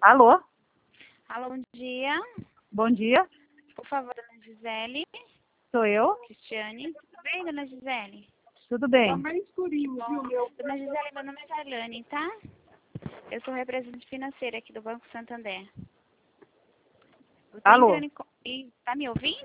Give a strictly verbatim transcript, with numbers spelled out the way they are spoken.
Alô? Alô, bom dia. Bom dia, Por favor, dona Gisele. sou eu. Cristiane. Tudo bem, dona Gisele? Tudo bem? Bom, dona Gisele, meu nome é Jailane, tá? Eu sou representante financeira aqui do Banco Santander. Eu tô Alô? entrando em... co- e- Tá me ouvindo?